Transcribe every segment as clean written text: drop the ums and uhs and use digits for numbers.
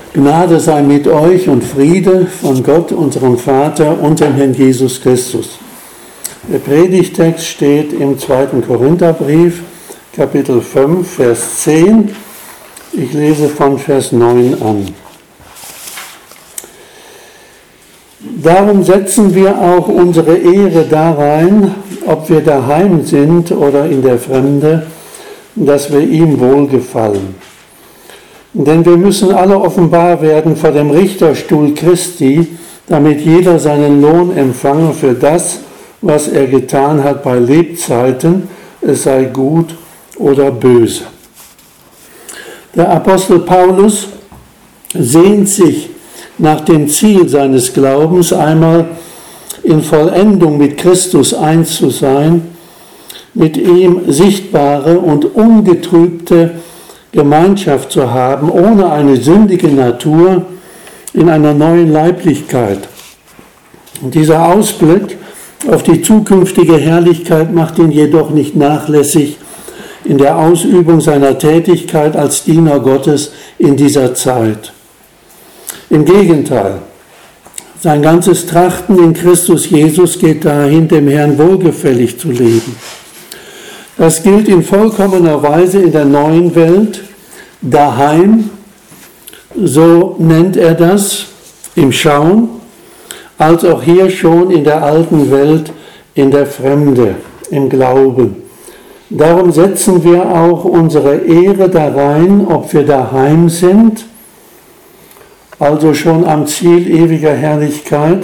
Gnade sei mit euch und Friede von Gott, unserem Vater und dem Herrn Jesus Christus. Der Predigtext steht im 2. Korintherbrief, Kapitel 5, Vers 10. Ich lese von Vers 9 an. Darum setzen wir auch unsere Ehre darein, ob wir daheim sind oder in der Fremde, dass wir ihm wohlgefallen. Denn wir müssen alle offenbar werden vor dem Richterstuhl Christi, damit jeder seinen Lohn empfange für das, was er getan hat bei Lebzeiten, es sei gut oder böse. Der Apostel Paulus sehnt sich nach dem Ziel seines Glaubens, einmal in Vollendung mit Christus eins zu sein, mit ihm sichtbare und ungetrübte Gemeinschaft zu haben, ohne eine sündige Natur, in einer neuen Leiblichkeit. Und dieser Ausblick auf die zukünftige Herrlichkeit macht ihn jedoch nicht nachlässig in der Ausübung seiner Tätigkeit als Diener Gottes in dieser Zeit. Im Gegenteil, sein ganzes Trachten in Christus Jesus geht dahin, dem Herrn wohlgefällig zu leben. Das gilt in vollkommener Weise in der neuen Welt, daheim, so nennt er das, im Schauen, als auch hier schon in der alten Welt, in der Fremde, im Glauben. Darum setzen wir auch unsere Ehre darein, ob wir daheim sind, also schon am Ziel ewiger Herrlichkeit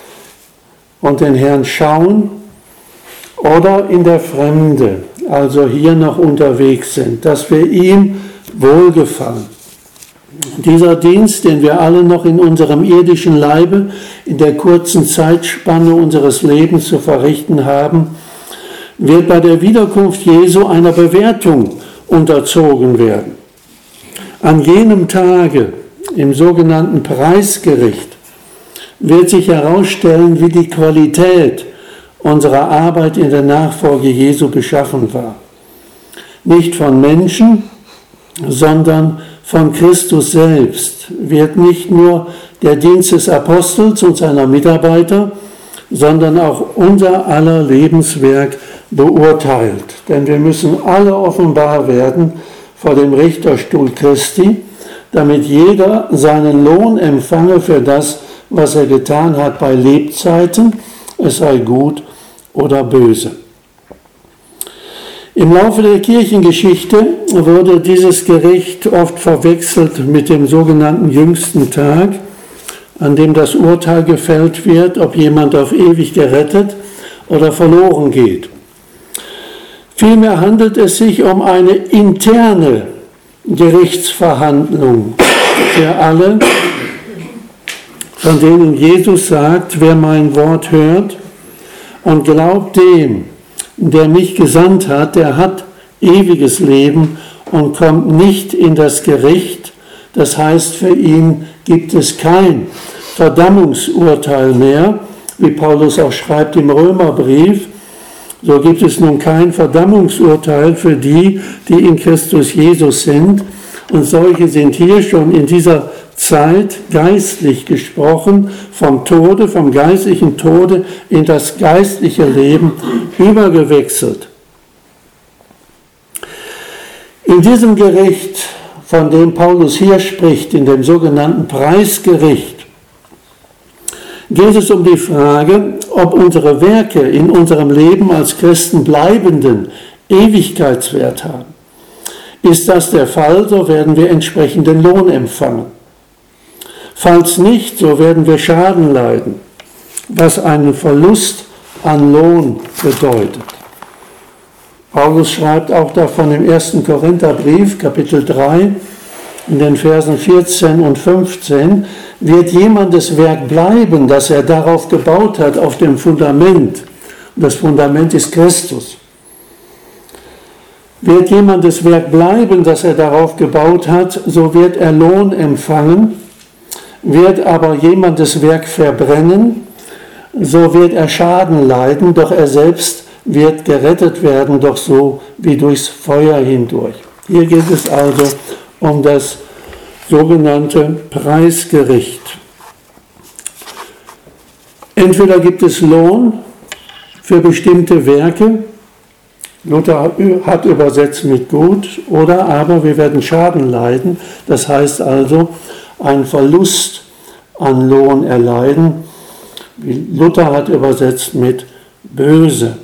und den Herrn schauen, oder in der Fremde, also hier noch unterwegs sind, dass wir ihm wohlgefallen. Dieser Dienst, den wir alle noch in unserem irdischen Leibe, in der kurzen Zeitspanne unseres Lebens zu verrichten haben, wird bei der Wiederkunft Jesu einer Bewertung unterzogen werden. An jenem Tage, im sogenannten Preisgericht, wird sich herausstellen, wie die Qualität unserer Arbeit in der Nachfolge Jesu beschaffen war. Nicht von Menschen, sondern von Christus selbst wird nicht nur der Dienst des Apostels und seiner Mitarbeiter, sondern auch unser aller Lebenswerk beurteilt. Denn wir müssen alle offenbar werden vor dem Richterstuhl Christi, damit jeder seinen Lohn empfange für das, was er getan hat bei Lebzeiten, es sei gut oder böse. Im Laufe der Kirchengeschichte wurde dieses Gericht oft verwechselt mit dem sogenannten jüngsten Tag, an dem das Urteil gefällt wird, ob jemand auf ewig gerettet oder verloren geht. Vielmehr handelt es sich um eine interne Gerichtsverhandlung für alle, von denen Jesus sagt, wer mein Wort hört und glaubt dem, der mich gesandt hat, der hat ewiges Leben und kommt nicht in das Gericht. Das heißt, für ihn gibt es kein Verdammungsurteil mehr, wie Paulus auch schreibt im Römerbrief. So gibt es nun kein Verdammungsurteil für die, die in Christus Jesus sind. Und solche sind hier schon in dieser Zeit geistlich gesprochen, vom Tode, vom geistlichen Tode in das geistliche Leben übergewechselt. In diesem Gericht, von dem Paulus hier spricht, in dem sogenannten Preisgericht, geht es um die Frage, ob unsere Werke in unserem Leben als Christen bleibenden Ewigkeitswert haben. Ist das der Fall, so werden wir entsprechenden Lohn empfangen. Falls nicht, so werden wir Schaden leiden, was einen Verlust an Lohn bedeutet. Paulus schreibt auch davon im 1. Korintherbrief, Kapitel 3, in den Versen 14 und 15, wird jemandes Werk bleiben, das er darauf gebaut hat, auf dem Fundament. Und das Fundament ist Christus. Wird jemandes Werk bleiben, das er darauf gebaut hat, so wird er Lohn empfangen. Wird aber jemandes Werk verbrennen, so wird er Schaden leiden, doch er selbst wird gerettet werden, doch so wie durchs Feuer hindurch. Hier geht es also um das sogenannte Preisgericht. Entweder gibt es Lohn für bestimmte Werke, Luther hat übersetzt mit gut, oder aber wir werden Schaden leiden, das heißt also einen Verlust an Lohn erleiden. Luther hat übersetzt mit böse.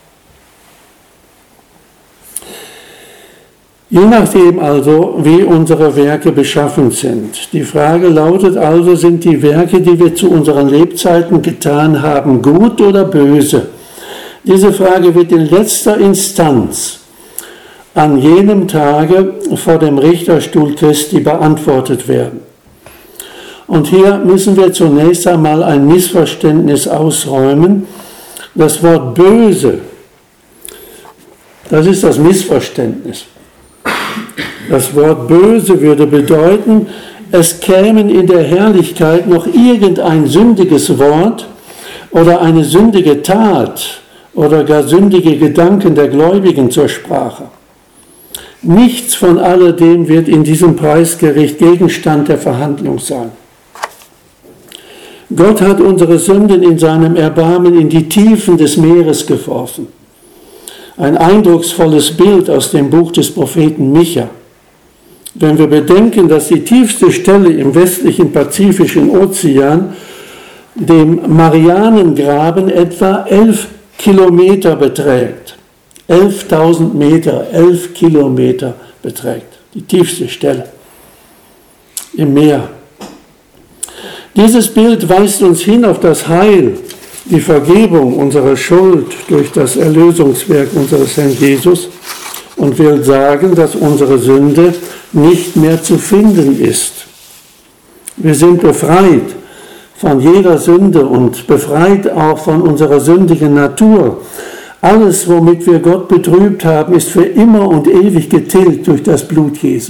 Je nachdem also, wie unsere Werke beschaffen sind. Die Frage lautet also, sind die Werke, die wir zu unseren Lebzeiten getan haben, gut oder böse? Diese Frage wird in letzter Instanz an jenem Tage vor dem Richterstuhl Christi beantwortet werden. Und hier müssen wir zunächst einmal ein Missverständnis ausräumen. Das Wort böse, das ist das Missverständnis. Das Wort böse würde bedeuten, es kämen in der Herrlichkeit noch irgendein sündiges Wort oder eine sündige Tat oder gar sündige Gedanken der Gläubigen zur Sprache. Nichts von alledem wird in diesem Preisgericht Gegenstand der Verhandlung sein. Gott hat unsere Sünden in seinem Erbarmen in die Tiefen des Meeres geworfen. Ein eindrucksvolles Bild aus dem Buch des Propheten Micha. Wenn wir bedenken, dass die tiefste Stelle im westlichen Pazifischen Ozean, dem Marianengraben, etwa 11 Kilometer beträgt. 11.000 Meter, 11 Kilometer beträgt. Die tiefste Stelle im Meer. Dieses Bild weist uns hin auf das Heil, die Vergebung unserer Schuld durch das Erlösungswerk unseres Herrn Jesus und will sagen, dass unsere Sünde nicht mehr zu finden ist. Wir sind befreit von jeder Sünde und befreit auch von unserer sündigen Natur. Alles, womit wir Gott betrübt haben, ist für immer und ewig getilgt durch das Blut Jesu.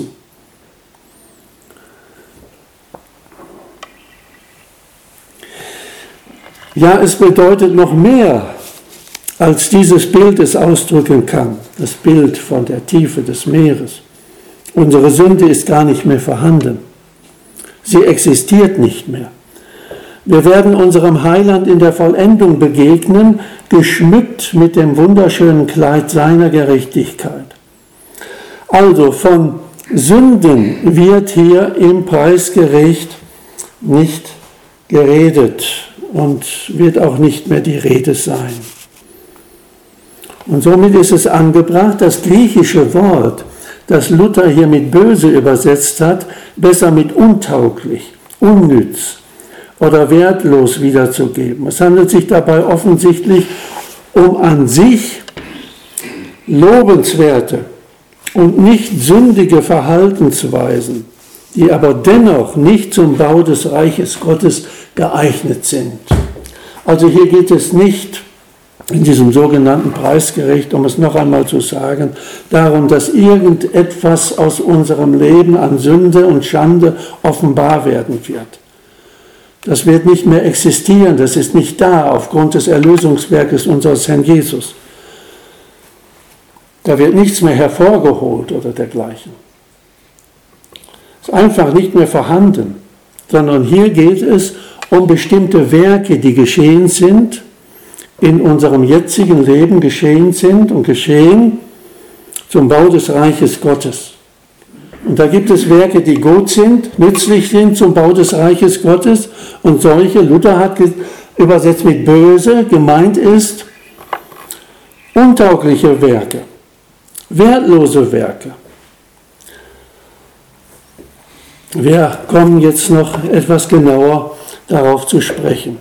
Ja, es bedeutet noch mehr, als dieses Bild es ausdrücken kann, das Bild von der Tiefe des Meeres. Unsere Sünde ist gar nicht mehr vorhanden. Sie existiert nicht mehr. Wir werden unserem Heiland in der Vollendung begegnen, geschmückt mit dem wunderschönen Kleid seiner Gerechtigkeit. Also von Sünden wird hier im Preisgericht nicht geredet und wird auch nicht mehr die Rede sein. Und somit ist es angebracht, das griechische Wort, das Luther hier mit böse übersetzt hat, besser mit untauglich, unnütz oder wertlos wiederzugeben. Es handelt sich dabei offensichtlich um an sich lobenswerte und nicht sündige Verhaltensweisen, die aber dennoch nicht zum Bau des Reiches Gottes geeignet sind. Also hier geht es nicht in diesem sogenannten Preisgericht, um es noch einmal zu sagen, darum, dass irgendetwas aus unserem Leben an Sünde und Schande offenbar werden wird. Das wird nicht mehr existieren, das ist nicht da aufgrund des Erlösungswerkes unseres Herrn Jesus. Da wird nichts mehr hervorgeholt oder dergleichen. Es ist einfach nicht mehr vorhanden, sondern hier geht es um bestimmte Werke, die geschehen sind, in unserem jetzigen Leben geschehen sind und geschehen zum Bau des Reiches Gottes. Und da gibt es Werke, die gut sind, nützlich sind zum Bau des Reiches Gottes und solche, Luther hat übersetzt mit böse, gemeint ist untaugliche Werke, wertlose Werke. Wir kommen jetzt noch etwas genauer darauf zu sprechen.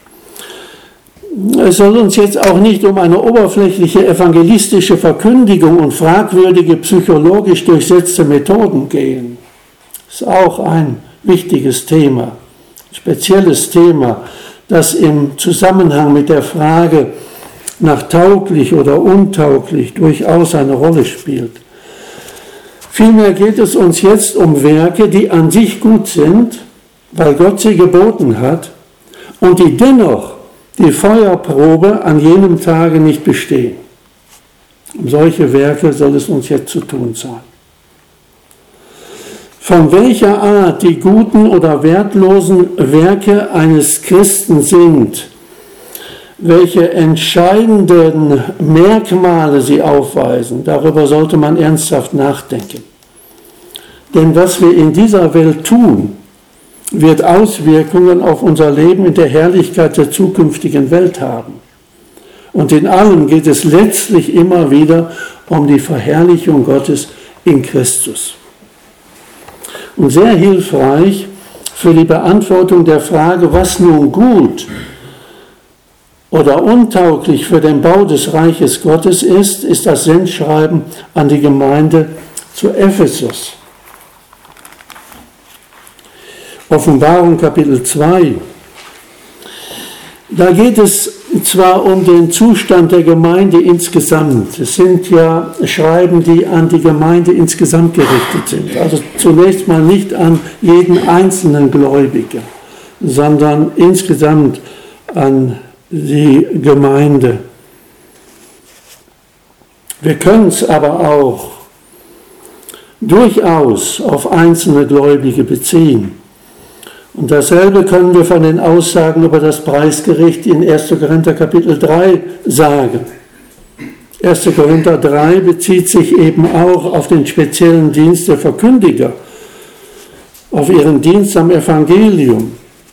Es soll uns jetzt auch nicht um eine oberflächliche evangelistische Verkündigung und fragwürdige psychologisch durchsetzte Methoden gehen. Das ist auch ein wichtiges Thema, ein spezielles Thema, das im Zusammenhang mit der Frage nach tauglich oder untauglich durchaus eine Rolle spielt. Vielmehr geht es uns jetzt um Werke, die an sich gut sind, weil Gott sie geboten hat und die dennoch die Feuerprobe an jenem Tage nicht bestehen. Um solche Werke soll es uns jetzt zu tun sein. von welcher Art die guten oder wertlosen Werke eines Christen sind, welche entscheidenden Merkmale sie aufweisen, darüber sollte man ernsthaft nachdenken. Denn was wir in dieser Welt tun, wird Auswirkungen auf unser Leben in der Herrlichkeit der zukünftigen Welt haben. Und in allem geht es letztlich immer wieder um die Verherrlichung Gottes in Christus. Und sehr hilfreich für die Beantwortung der Frage, was nun gut oder untauglich für den Bau des Reiches Gottes ist das Sendschreiben an die Gemeinde zu Ephesus. Offenbarung Kapitel 2. Da geht es zwar um den Zustand der Gemeinde insgesamt. Es sind ja Schreiben, die an die Gemeinde insgesamt gerichtet sind. Also zunächst mal nicht an jeden einzelnen Gläubigen, sondern insgesamt an die Gemeinde. Wir können es aber auch durchaus auf einzelne Gläubige beziehen. Und dasselbe können wir von den Aussagen über das Preisgericht in 1. Korinther Kapitel 3 sagen. 1. Korinther 3 bezieht sich eben auch auf den speziellen Dienst der Verkündiger, auf ihren Dienst am Evangelium.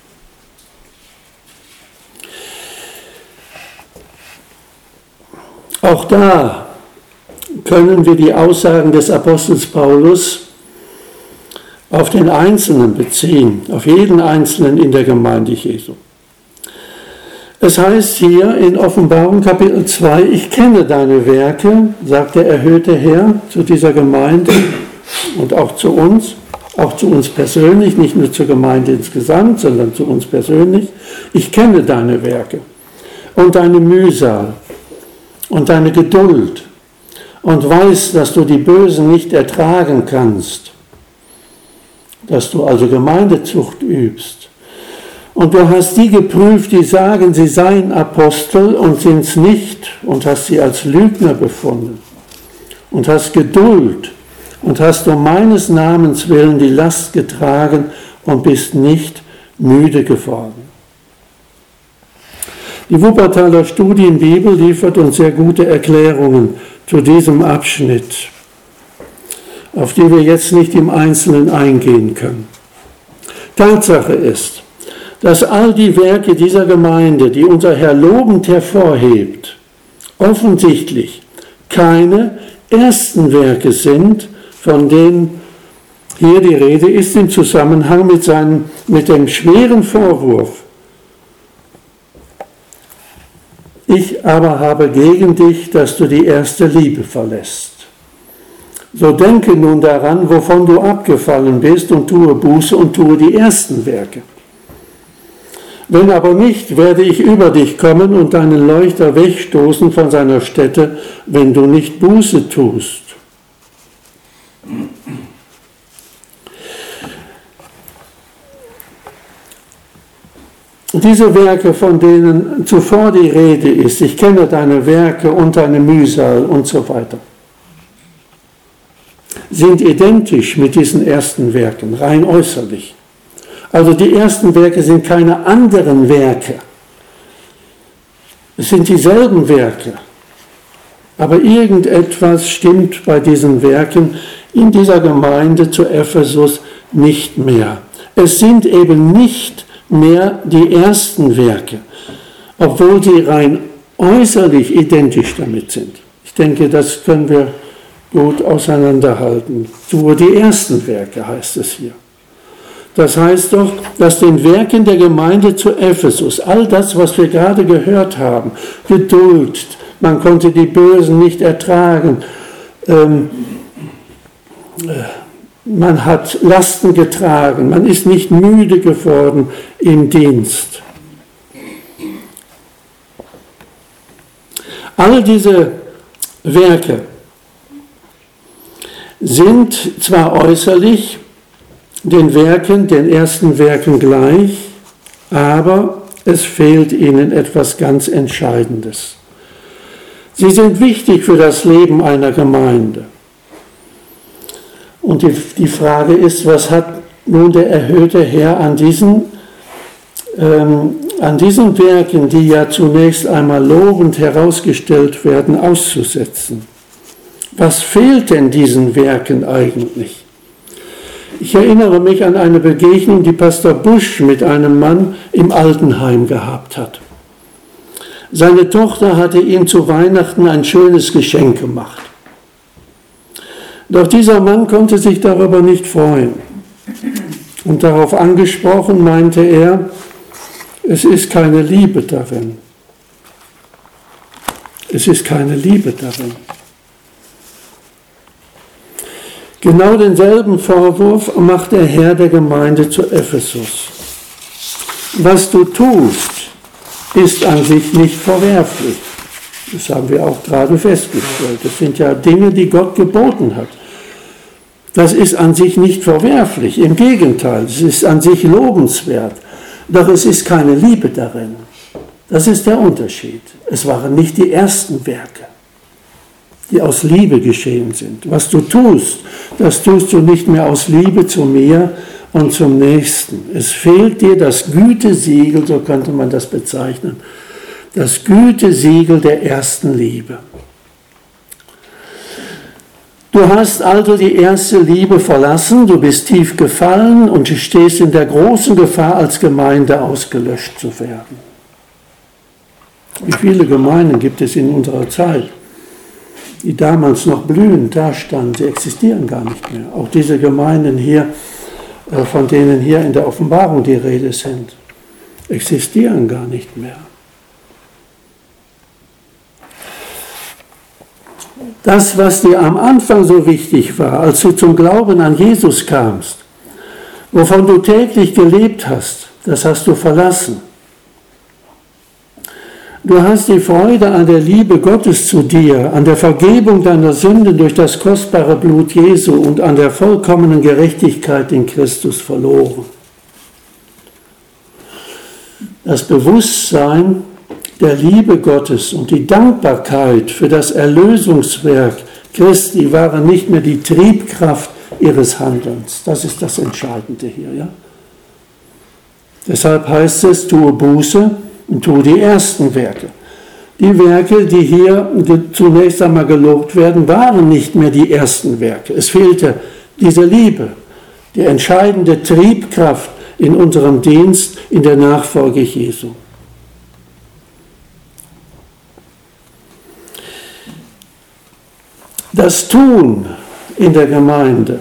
Auch da können wir die Aussagen des Apostels Paulus auf den Einzelnen beziehen, auf jeden Einzelnen in der Gemeinde Jesu. Es heißt hier in Offenbarung Kapitel 2, ich kenne deine Werke, sagt der erhöhte Herr zu dieser Gemeinde und auch zu uns persönlich, nicht nur zur Gemeinde insgesamt, sondern zu uns persönlich. Ich kenne deine Werke und deine Mühsal und deine Geduld und weiß, dass du die Bösen nicht ertragen kannst, dass du also Gemeindezucht übst. Und du hast die geprüft, die sagen, sie seien Apostel und sind es nicht, und hast sie als Lügner befunden. Und hast Geduld und hast um meines Namens willen die Last getragen und bist nicht müde geworden. Die Wuppertaler Studienbibel liefert uns sehr gute Erklärungen zu diesem Abschnitt, auf die wir jetzt nicht im Einzelnen eingehen können. Tatsache ist, dass all die Werke dieser Gemeinde, die unser Herr lobend hervorhebt, offensichtlich keine ersten Werke sind, von denen hier die Rede ist im Zusammenhang mit dem schweren Vorwurf. Ich aber habe gegen dich, dass du die erste Liebe verlässt. So denke nun daran, wovon du abgefallen bist, und tue Buße und tue die ersten Werke. Wenn aber nicht, werde ich über dich kommen und deinen Leuchter wegstoßen von seiner Stätte, wenn du nicht Buße tust. Diese Werke, von denen zuvor die Rede ist, ich kenne deine Werke und deine Mühsal und so weiter, sind identisch mit diesen ersten Werken, rein äußerlich. Also die ersten Werke sind keine anderen Werke. Es sind dieselben Werke. Aber irgendetwas stimmt bei diesen Werken in dieser Gemeinde zu Ephesus nicht mehr. Es sind eben nicht mehr die ersten Werke, obwohl sie rein äußerlich identisch damit sind. Ich denke, das können wir gut auseinanderhalten. Tue die ersten Werke, heißt es hier. Das heißt doch, dass den Werken der Gemeinde zu Ephesus, all das, was wir gerade gehört haben, Geduld, man konnte die Bösen nicht ertragen, man hat Lasten getragen, man ist nicht müde geworden im Dienst. All diese Werke sind zwar äußerlich den ersten Werken gleich, aber es fehlt ihnen etwas ganz Entscheidendes. Sie sind wichtig für das Leben einer Gemeinde. Und die Frage ist, was hat nun der erhöhte Herr an diesen Werken, die ja zunächst einmal lobend herausgestellt werden, auszusetzen? Was fehlt denn diesen Werken eigentlich? Ich erinnere mich an eine Begegnung, die Pastor Busch mit einem Mann im Altenheim gehabt hat. Seine Tochter hatte ihm zu Weihnachten ein schönes Geschenk gemacht. Doch dieser Mann konnte sich darüber nicht freuen. Und darauf angesprochen meinte er, es ist keine Liebe darin. Es ist keine Liebe darin. Genau denselben Vorwurf macht der Herr der Gemeinde zu Ephesus. Was du tust, ist an sich nicht verwerflich. Das haben wir auch gerade festgestellt. Das sind ja Dinge, die Gott geboten hat. Das ist an sich nicht verwerflich. Im Gegenteil, es ist an sich lobenswert. Doch es ist keine Liebe darin. Das ist der Unterschied. Es waren nicht die ersten Werke, die aus Liebe geschehen sind. Was du tust, das tust du nicht mehr aus Liebe zu mir und zum Nächsten. Es fehlt dir das Gütesiegel, so könnte man das bezeichnen, das Gütesiegel der ersten Liebe. Du hast also die erste Liebe verlassen, du bist tief gefallen und du stehst in der großen Gefahr, als Gemeinde ausgelöscht zu werden. Wie viele Gemeinden gibt es in unserer Zeit, die damals noch blühend dastanden? Sie existieren gar nicht mehr. Auch diese Gemeinden hier, von denen hier in der Offenbarung die Rede sind, existieren gar nicht mehr. Das, was dir am Anfang so wichtig war, als du zum Glauben an Jesus kamst, wovon du täglich gelebt hast, das hast du verlassen. Du hast die Freude an der Liebe Gottes zu dir, an der Vergebung deiner Sünden durch das kostbare Blut Jesu und an der vollkommenen Gerechtigkeit in Christus verloren. Das Bewusstsein der Liebe Gottes und die Dankbarkeit für das Erlösungswerk Christi waren nicht mehr die Triebkraft ihres Handelns. Das ist das Entscheidende hier. Ja? Deshalb heißt es, tue Buße und tue die ersten Werke. Die Werke, die hier zunächst einmal gelobt werden, waren nicht mehr die ersten Werke. Es fehlte diese Liebe, die entscheidende Triebkraft in unserem Dienst in der Nachfolge Jesu. Das Tun in der Gemeinde,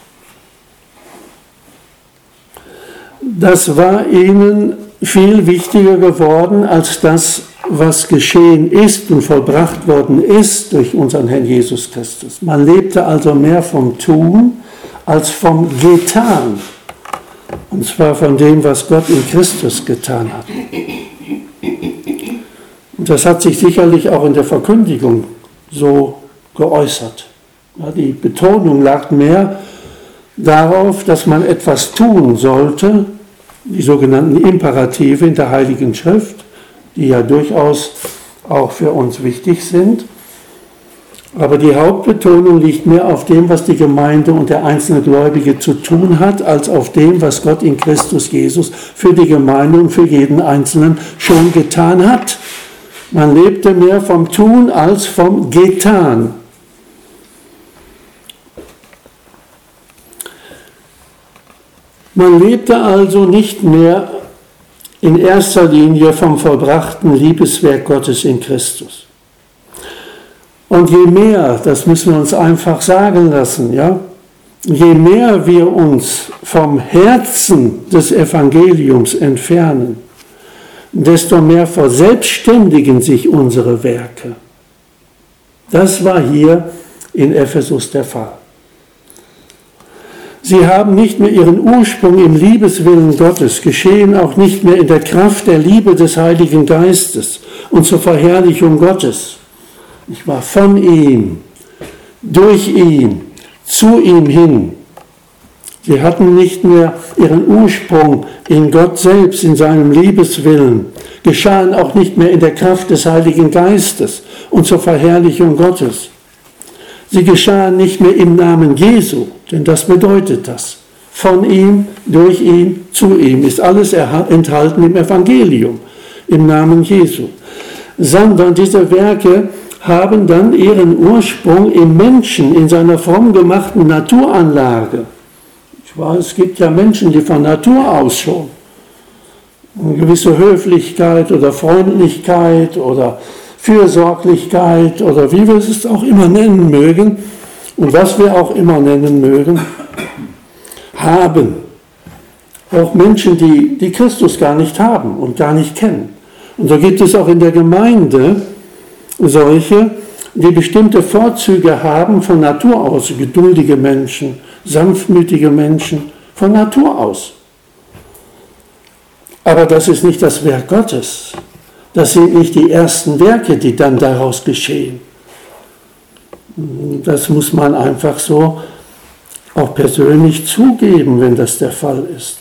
das war ihnen viel wichtiger geworden als das, was geschehen ist und vollbracht worden ist durch unseren Herrn Jesus Christus. Man lebte also mehr vom Tun als vom Getan. Und zwar von dem, was Gott in Christus getan hat. Und das hat sich sicherlich auch in der Verkündigung so geäußert. Ja, die Betonung lag mehr darauf, dass man etwas tun sollte, die sogenannten Imperative in der Heiligen Schrift, die ja durchaus auch für uns wichtig sind. Aber die Hauptbetonung liegt mehr auf dem, was die Gemeinde und der einzelne Gläubige zu tun hat, als auf dem, was Gott in Christus Jesus für die Gemeinde und für jeden Einzelnen schon getan hat. Man lebte mehr vom Tun als vom Getan. Man lebte also nicht mehr in erster Linie vom vollbrachten Liebeswerk Gottes in Christus. Und je mehr, das müssen wir uns einfach sagen lassen, ja, je mehr wir uns vom Herzen des Evangeliums entfernen, desto mehr verselbstständigen sich unsere Werke. Das war hier in Ephesus der Fall. Sie haben nicht mehr ihren Ursprung im Liebeswillen Gottes, geschehen auch nicht mehr in der Kraft der Liebe des Heiligen Geistes und zur Verherrlichung Gottes. Ich war von ihm, durch ihn, zu ihm hin. Sie hatten nicht mehr ihren Ursprung in Gott selbst, in seinem Liebeswillen, geschahen auch nicht mehr in der Kraft des Heiligen Geistes und zur Verherrlichung Gottes. Sie geschahen nicht mehr im Namen Jesu, denn das bedeutet das. Von ihm, durch ihn, zu ihm ist alles enthalten im Evangelium, im Namen Jesu. Sondern diese Werke haben dann ihren Ursprung im Menschen, in seiner fromm gemachten Naturanlage. Es gibt ja Menschen, die von Natur aus schon eine gewisse Höflichkeit oder Freundlichkeit oder Fürsorglichkeit oder wie wir es auch immer nennen mögen und was wir auch immer nennen mögen, haben. Auch Menschen, die Christus gar nicht haben und gar nicht kennen. Und so gibt es auch in der Gemeinde solche, die bestimmte Vorzüge haben von Natur aus, geduldige Menschen, sanftmütige Menschen, von Natur aus. Aber das ist nicht das Werk Gottes. Das sind nicht die ersten Werke, die dann daraus geschehen. Das muss man einfach so auch persönlich zugeben, wenn das der Fall ist.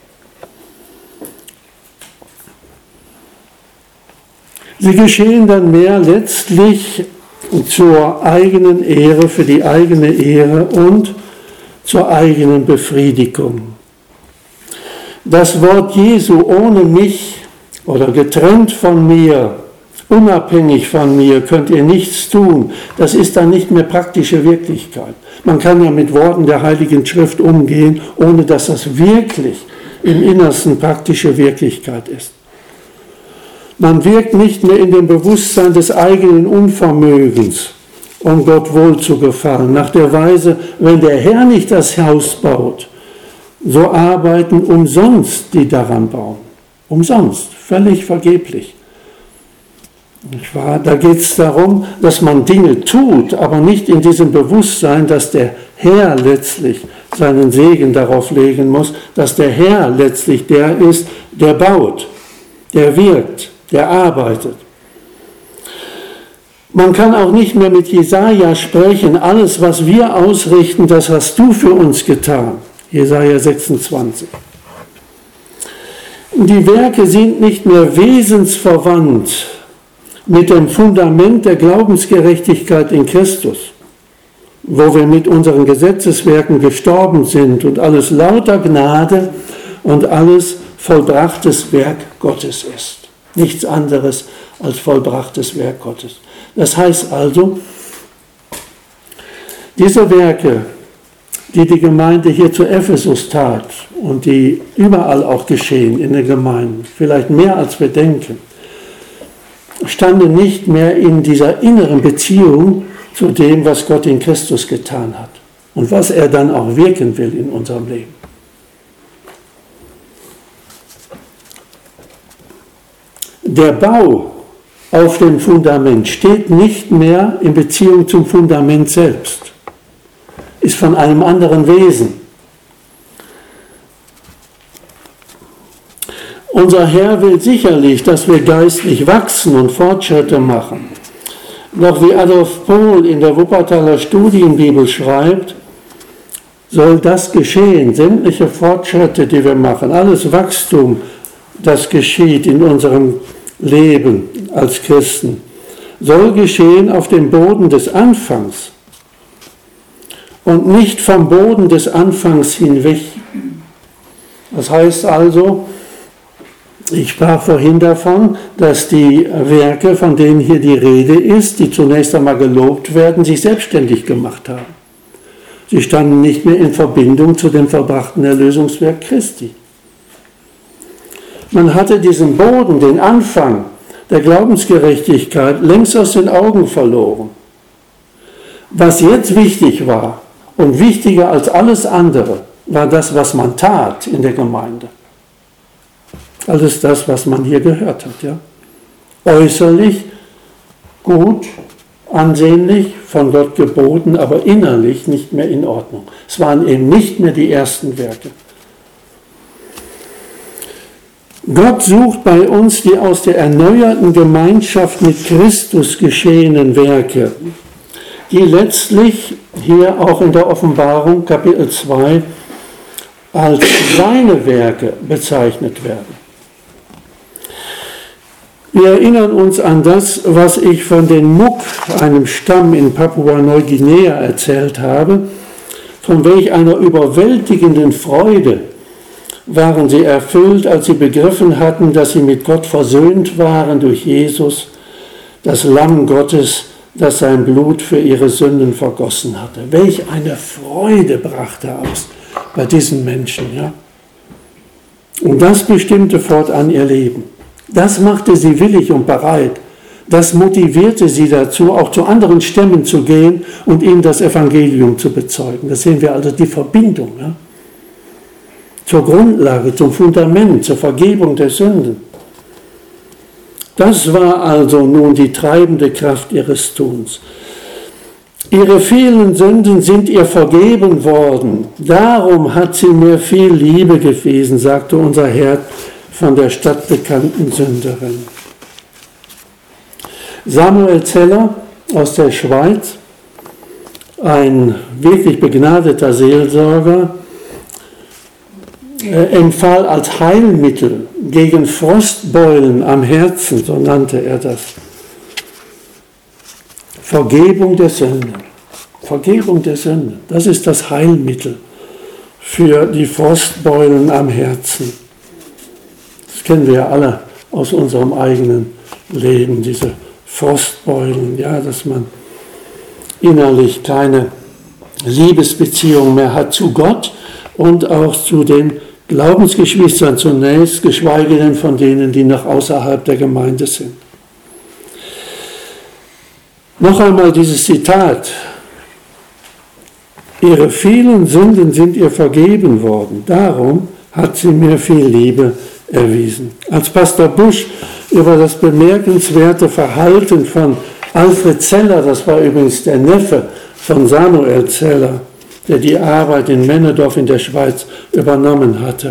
Sie geschehen dann mehr letztlich zur eigenen Ehre, für die eigene Ehre und zur eigenen Befriedigung. Das Wort Jesu ohne mich oder getrennt von mir, unabhängig von mir, könnt ihr nichts tun. Das ist dann nicht mehr praktische Wirklichkeit. Man kann ja mit Worten der Heiligen Schrift umgehen, ohne dass das wirklich im Innersten praktische Wirklichkeit ist. Man wirkt nicht mehr in dem Bewusstsein des eigenen Unvermögens, um Gott wohl zu gefallen. Nach der Weise, wenn der Herr nicht das Haus baut, so arbeiten umsonst die daran bauen. Umsonst, völlig vergeblich. Da geht es darum, dass man Dinge tut, aber nicht in diesem Bewusstsein, dass der Herr letztlich seinen Segen darauf legen muss, dass der Herr letztlich der ist, der baut, der wirkt, der arbeitet. Man kann auch nicht mehr mit Jesaja sprechen, alles, was wir ausrichten, das hast du für uns getan. Jesaja 26. Die Werke sind nicht mehr wesensverwandt mit dem Fundament der Glaubensgerechtigkeit in Christus, wo wir mit unseren Gesetzeswerken gestorben sind und alles lauter Gnade und alles vollbrachtes Werk Gottes ist. Nichts anderes als vollbrachtes Werk Gottes. Das heißt also, diese Werke, die die Gemeinde hier zu Ephesus tat und die überall auch geschehen in den Gemeinden, vielleicht mehr als wir denken, standen nicht mehr in dieser inneren Beziehung zu dem, was Gott in Christus getan hat und was er dann auch wirken will in unserem Leben. Der Bau auf dem Fundament steht nicht mehr in Beziehung zum Fundament selbst, ist von einem anderen Wesen. Unser Herr will sicherlich, dass wir geistlich wachsen und Fortschritte machen. Doch wie Adolf Pohl in der Wuppertaler Studienbibel schreibt, soll das geschehen, sämtliche Fortschritte, die wir machen, alles Wachstum, das geschieht in unserem Leben als Christen, soll geschehen auf dem Boden des Anfangs und nicht vom Boden des Anfangs hinweg. Das heißt also, ich sprach vorhin davon, dass die Werke, von denen hier die Rede ist, die zunächst einmal gelobt werden, sich selbstständig gemacht haben. Sie standen nicht mehr in Verbindung zu dem vollbrachten Erlösungswerk Christi. Man hatte diesen Boden, den Anfang der Glaubensgerechtigkeit längst aus den Augen verloren. Was jetzt wichtig war und wichtiger als alles andere, war das, was man tat in der Gemeinde. Alles das, was man hier gehört hat. Ja? Äußerlich gut, ansehnlich, von Gott geboten, aber innerlich nicht mehr in Ordnung. Es waren eben nicht mehr die ersten Werke. Gott sucht bei uns die aus der erneuerten Gemeinschaft mit Christus geschehenen Werke, die letztlich hier auch in der Offenbarung Kapitel 2 als seine Werke bezeichnet werden. Wir erinnern uns an das, was ich von den Muk, einem Stamm in Papua-Neuguinea, erzählt habe. Von welch einer überwältigenden Freude waren sie erfüllt, als sie begriffen hatten, dass sie mit Gott versöhnt waren durch Jesus, das Lamm Gottes, das sein Blut für ihre Sünden vergossen hatte. Welch eine Freude brach er aus bei diesen Menschen. Ja? Und das bestimmte fortan ihr Leben. Das machte sie willig und bereit. Das motivierte sie dazu, auch zu anderen Stämmen zu gehen und ihnen das Evangelium zu bezeugen. Da sehen wir also die Verbindung. Ja? Zur Grundlage, zum Fundament, zur Vergebung der Sünden. Das war also nun die treibende Kraft ihres Tuns. Ihre vielen Sünden sind ihr vergeben worden. Darum hat sie mir viel Liebe gewiesen, sagte unser Herr von der stadtbekannten Sünderin. Samuel Zeller aus der Schweiz, ein wirklich begnadeter Seelsorger, empfahl als Heilmittel gegen Frostbeulen am Herzen, so nannte er das, Vergebung der Sünden. Vergebung der Sünden, das ist das Heilmittel für die Frostbeulen am Herzen. Das kennen wir ja alle aus unserem eigenen Leben, diese Frostbeulen, ja, dass man innerlich keine Liebesbeziehung mehr hat zu Gott und auch zu den Glaubensgeschwistern zunächst, geschweige denn von denen, die noch außerhalb der Gemeinde sind. Noch einmal dieses Zitat. Ihre vielen Sünden sind ihr vergeben worden. Darum hat sie mir viel Liebe erwiesen. Als Pastor Busch über das bemerkenswerte Verhalten von Alfred Zeller, das war übrigens der Neffe von Samuel Zeller, der die Arbeit in Männedorf in der Schweiz übernommen hatte.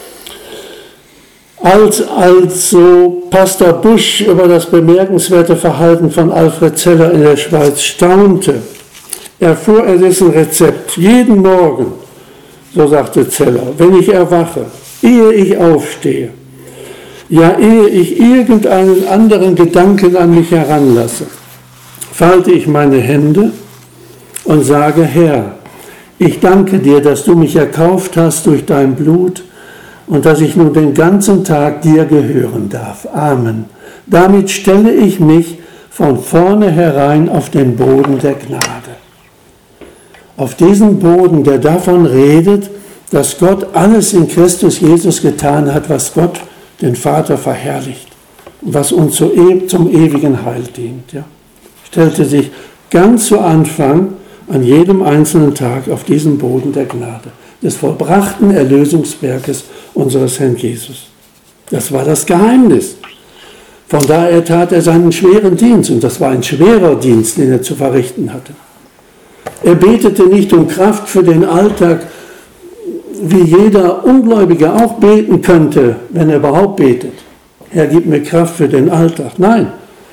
Als also Pastor Busch über das bemerkenswerte Verhalten von Alfred Zeller in der Schweiz staunte, erfuhr er dessen Rezept jeden Morgen, so sagte Zeller, wenn ich erwache, ehe ich aufstehe, ja ehe ich irgendeinen anderen Gedanken an mich heranlasse, falte ich meine Hände und sage, Herr, ich danke dir, dass du mich erkauft hast durch dein Blut und dass ich nun den ganzen Tag dir gehören darf. Amen. Damit stelle ich mich von vornherein auf den Boden der Gnade. Auf diesen Boden, der davon redet, dass Gott alles in Christus Jesus getan hat, was Gott, den Vater, verherrlicht und was uns zum ewigen Heil dient. Ja. Stellte sich ganz zu Anfang an jedem einzelnen Tag auf diesen Boden der Gnade, des vollbrachten Erlösungswerkes unseres Herrn Jesus. Das war das Geheimnis. Von daher tat er seinen schweren Dienst, und das war ein schwerer Dienst, den er zu verrichten hatte. Er betete nicht um Kraft für den Alltag, wie jeder Ungläubige auch beten könnte, wenn er überhaupt betet. Herr, gib mir Kraft für den Alltag. Nein.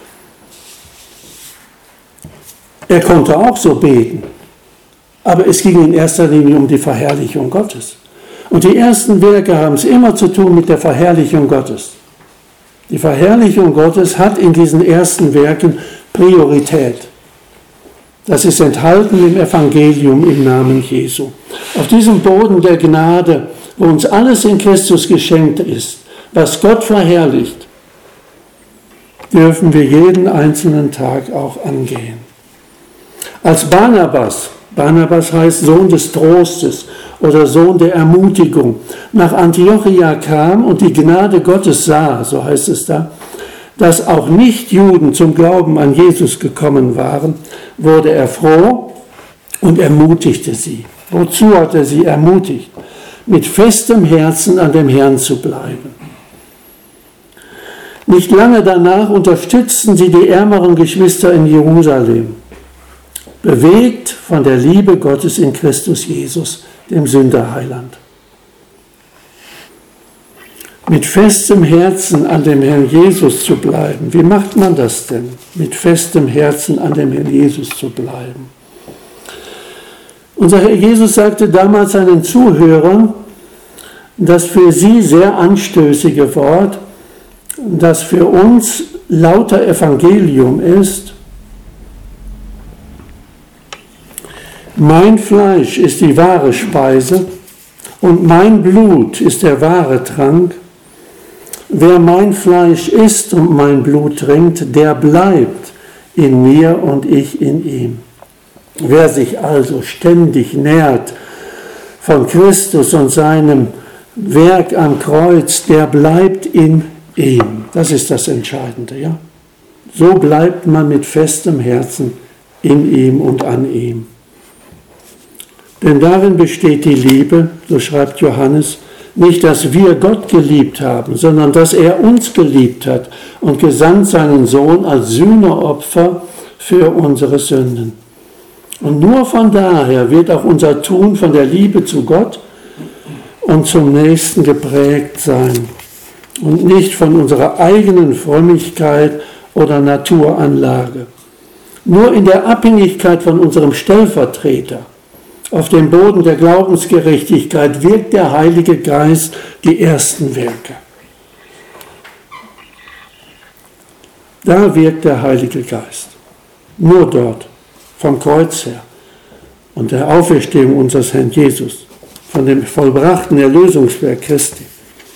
Er konnte auch so beten, aber es ging in erster Linie um die Verherrlichung Gottes. Und die ersten Werke haben es immer zu tun mit der Verherrlichung Gottes. Die Verherrlichung Gottes hat in diesen ersten Werken Priorität. Das ist enthalten im Evangelium im Namen Jesu. Auf diesem Boden der Gnade, wo uns alles in Christus geschenkt ist, was Gott verherrlicht, dürfen wir jeden einzelnen Tag auch angehen. Als Barnabas heißt Sohn des Trostes oder Sohn der Ermutigung, nach Antiochia kam und die Gnade Gottes sah, so heißt es da, dass auch Nichtjuden zum Glauben an Jesus gekommen waren, wurde er froh und ermutigte sie. Wozu hat er sie ermutigt? Mit festem Herzen an dem Herrn zu bleiben. Nicht lange danach unterstützten sie die ärmeren Geschwister in Jerusalem, bewegt von der Liebe Gottes in Christus Jesus, dem Sünderheiland. Mit festem Herzen an dem Herrn Jesus zu bleiben. Wie macht man das denn? Mit festem Herzen an dem Herrn Jesus zu bleiben. Unser Herr Jesus sagte damals seinen Zuhörern das für sie sehr anstößige Wort, das für uns lauter Evangelium ist, mein Fleisch ist die wahre Speise und mein Blut ist der wahre Trank. Wer mein Fleisch isst und mein Blut trinkt, der bleibt in mir und ich in ihm. Wer sich also ständig nährt von Christus und seinem Werk am Kreuz, der bleibt in ihm. Das ist das Entscheidende, ja? So bleibt man mit festem Herzen in ihm und an ihm. Denn darin besteht die Liebe, so schreibt Johannes, nicht, dass wir Gott geliebt haben, sondern dass er uns geliebt hat und gesandt seinen Sohn als Sühneopfer für unsere Sünden. Und nur von daher wird auch unser Tun von der Liebe zu Gott und zum Nächsten geprägt sein und nicht von unserer eigenen Frömmigkeit oder Naturanlage. Nur in der Abhängigkeit von unserem Stellvertreter auf dem Boden der Glaubensgerechtigkeit wirkt der Heilige Geist die ersten Werke. Da wirkt der Heilige Geist. Nur dort, vom Kreuz her und der Auferstehung unseres Herrn Jesus, von dem vollbrachten Erlösungswerk Christi.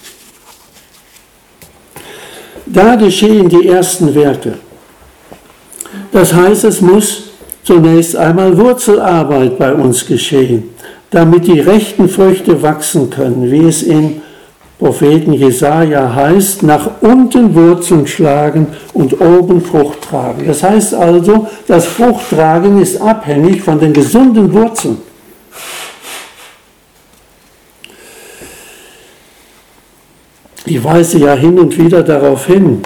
Da geschehen die ersten Werke. Das heißt, es muss zunächst einmal Wurzelarbeit bei uns geschehen, damit die rechten Früchte wachsen können, wie es im Propheten Jesaja heißt, nach unten Wurzeln schlagen und oben Frucht tragen. Das heißt also, das Fruchttragen ist abhängig von den gesunden Wurzeln. Ich weise ja hin und wieder darauf hin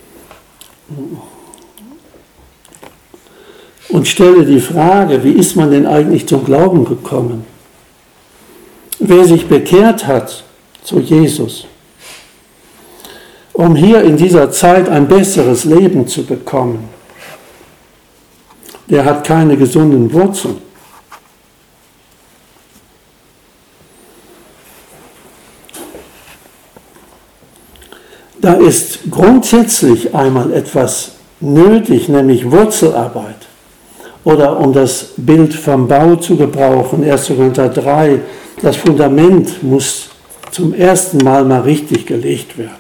und stelle die Frage, wie ist man denn eigentlich zum Glauben gekommen? Wer sich bekehrt hat zu Jesus, um hier in dieser Zeit ein besseres Leben zu bekommen, der hat keine gesunden Wurzeln. Da ist grundsätzlich einmal etwas nötig, nämlich Wurzelarbeit. Oder um das Bild vom Bau zu gebrauchen, 1. Korinther 3, das Fundament muss zum ersten Mal richtig gelegt werden.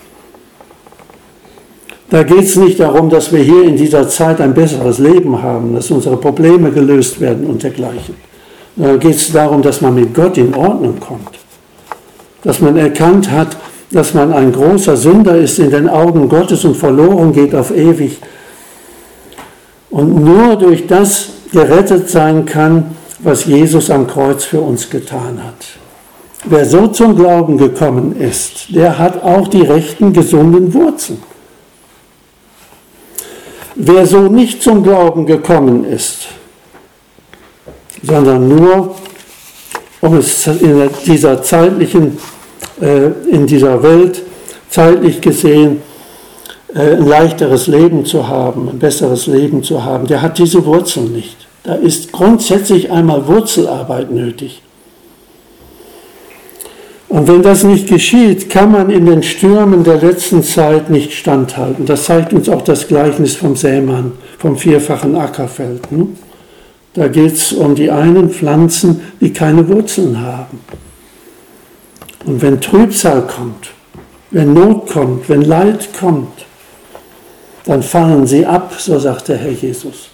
Da geht es nicht darum, dass wir hier in dieser Zeit ein besseres Leben haben, dass unsere Probleme gelöst werden und dergleichen. Da geht es darum, dass man mit Gott in Ordnung kommt. Dass man erkannt hat, dass man ein großer Sünder ist in den Augen Gottes und verloren geht auf ewig. Und nur durch das gerettet sein kann, was Jesus am Kreuz für uns getan hat. Wer so zum Glauben gekommen ist, der hat auch die rechten, gesunden Wurzeln. Wer so nicht zum Glauben gekommen ist, sondern nur, um es in dieser Welt zeitlich gesehen ein leichteres Leben zu haben, ein besseres Leben zu haben, der hat diese Wurzeln nicht. Da ist grundsätzlich einmal Wurzelarbeit nötig. Und wenn das nicht geschieht, kann man in den Stürmen der letzten Zeit nicht standhalten. Das zeigt uns auch das Gleichnis vom Sämann, vom vierfachen Ackerfeld. Da geht es um die einen Pflanzen, die keine Wurzeln haben. Und wenn Trübsal kommt, wenn Not kommt, wenn Leid kommt, dann fallen sie ab, so sagt der Herr Jesus.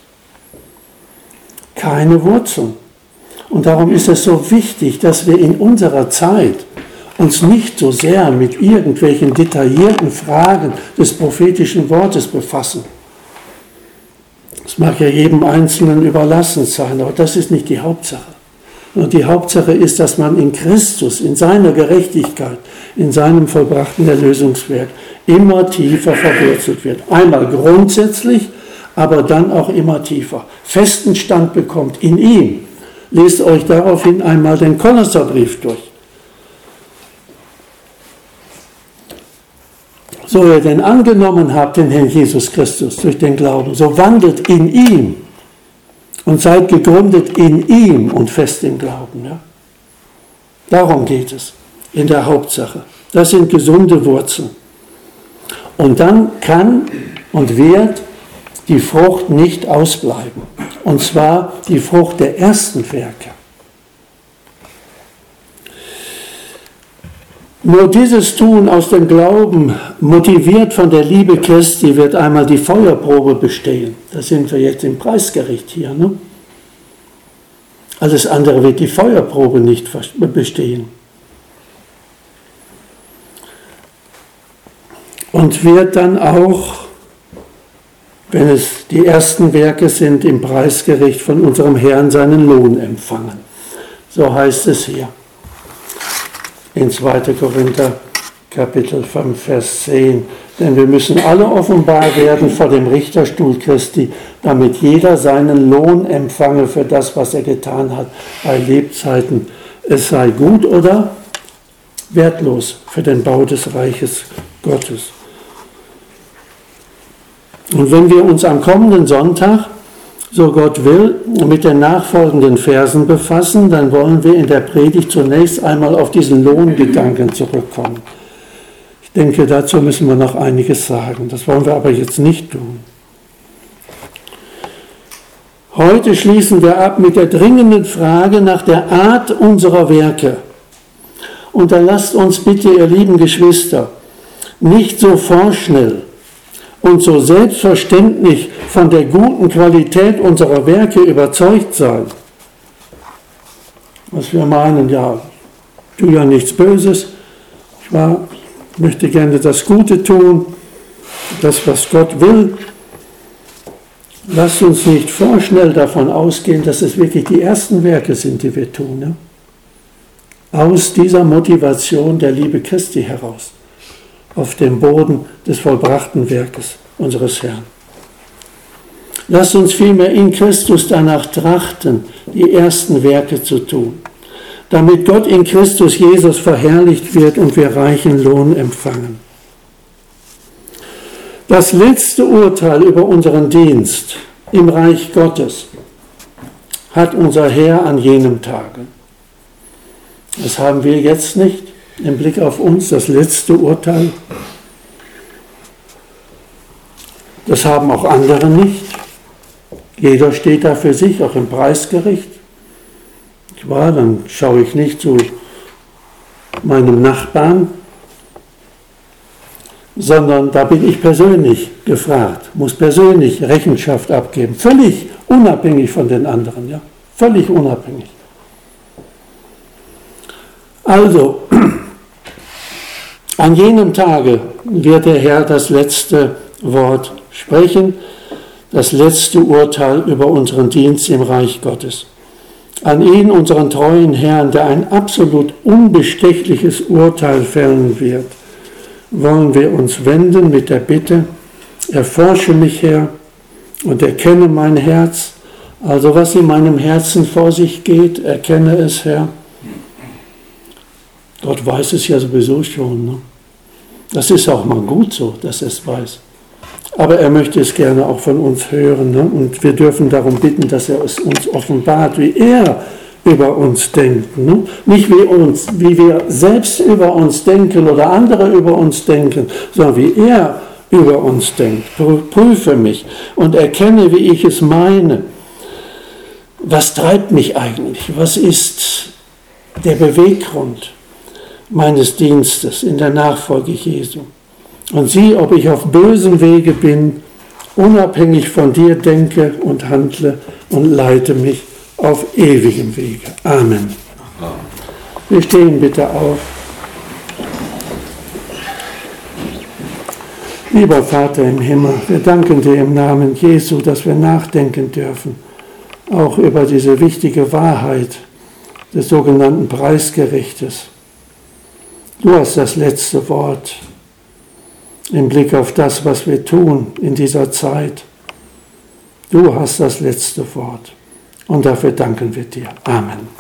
Keine Wurzeln. Und darum ist es so wichtig, dass wir in unserer Zeit uns nicht so sehr mit irgendwelchen detaillierten Fragen des prophetischen Wortes befassen. Das mag ja jedem Einzelnen überlassen sein, aber das ist nicht die Hauptsache. Und die Hauptsache ist, dass man in Christus, in seiner Gerechtigkeit, in seinem vollbrachten Erlösungswerk immer tiefer verwurzelt wird. Einmal grundsätzlich, aber dann auch immer tiefer. Festen Stand bekommt in ihm. Lest euch daraufhin einmal den Kolosserbrief durch. So ihr denn angenommen habt, den Herrn Jesus Christus durch den Glauben, so wandelt in ihm und seid gegründet in ihm und fest im Glauben. Ja? Darum geht es in der Hauptsache. Das sind gesunde Wurzeln. Und dann kann und wird die Frucht nicht ausbleiben. Und zwar die Frucht der ersten Werke. Nur dieses Tun aus dem Glauben, motiviert von der Liebe Christi, wird einmal die Feuerprobe bestehen. Da sind wir jetzt im Preisgericht hier. Ne? Alles andere wird die Feuerprobe nicht bestehen. Und wird dann auch, wenn es die ersten Werke sind, im Preisgericht von unserem Herrn seinen Lohn empfangen. So heißt es hier in 2. Korinther Kapitel 5, Vers 10. Denn wir müssen alle offenbar werden vor dem Richterstuhl Christi, damit jeder seinen Lohn empfange für das, was er getan hat bei Lebzeiten. Es sei gut oder wertlos für den Bau des Reiches Gottes. Und wenn wir uns am kommenden Sonntag, so Gott will, mit den nachfolgenden Versen befassen, dann wollen wir in der Predigt zunächst einmal auf diesen Lohngedanken zurückkommen. Ich denke, dazu müssen wir noch einiges sagen. Das wollen wir aber jetzt nicht tun. Heute schließen wir ab mit der dringenden Frage nach der Art unserer Werke. Und dann lasst uns bitte, ihr lieben Geschwister, nicht so vorschnell und so selbstverständlich von der guten Qualität unserer Werke überzeugt sein. Was wir meinen, ja, tu ja nichts Böses, ich möchte gerne das Gute tun, das, was Gott will. Lasst uns nicht vorschnell davon ausgehen, dass es wirklich die ersten Werke sind, die wir tun. Ne? Aus dieser Motivation der Liebe Christi heraus. Auf dem Boden des vollbrachten Werkes unseres Herrn. Lasst uns vielmehr in Christus danach trachten, die ersten Werke zu tun, damit Gott in Christus Jesus verherrlicht wird und wir reichen Lohn empfangen. Das letzte Urteil über unseren Dienst im Reich Gottes hat unser Herr an jenem Tage. Das haben wir jetzt nicht. Im Blick auf uns, das letzte Urteil. Das haben auch andere nicht. Jeder steht da für sich, auch im Preisgericht. Dann schaue ich nicht zu meinem Nachbarn, sondern da bin ich persönlich gefragt, muss persönlich Rechenschaft abgeben, völlig unabhängig von den anderen, ja, völlig unabhängig. Also, an jenem Tage wird der Herr das letzte Wort sprechen, das letzte Urteil über unseren Dienst im Reich Gottes. An ihn, unseren treuen Herrn, der ein absolut unbestechliches Urteil fällen wird, wollen wir uns wenden mit der Bitte, erforsche mich, Herr, und erkenne mein Herz. Also was in meinem Herzen vor sich geht, erkenne es, Herr. Gott weiß es ja sowieso schon. Ne? Das ist auch mal gut so, dass er es weiß. Aber er möchte es gerne auch von uns hören. Ne? Und wir dürfen darum bitten, dass er es uns offenbart, wie er über uns denkt. Ne? Nicht wie wir selbst über uns denken oder andere über uns denken, sondern wie er über uns denkt. Prüfe mich und erkenne, wie ich es meine. Was treibt mich eigentlich? Was ist der Beweggrund meines Dienstes in der Nachfolge Jesu? Und sieh, ob ich auf bösem Wege bin, unabhängig von dir denke und handle und leite mich auf ewigem Wege. Amen. Wir stehen bitte auf. Lieber Vater im Himmel, wir danken dir im Namen Jesu, dass wir nachdenken dürfen, auch über diese wichtige Wahrheit des sogenannten Preisgerichtes. Du hast das letzte Wort im Blick auf das, was wir tun in dieser Zeit. Du hast das letzte Wort und dafür danken wir dir. Amen.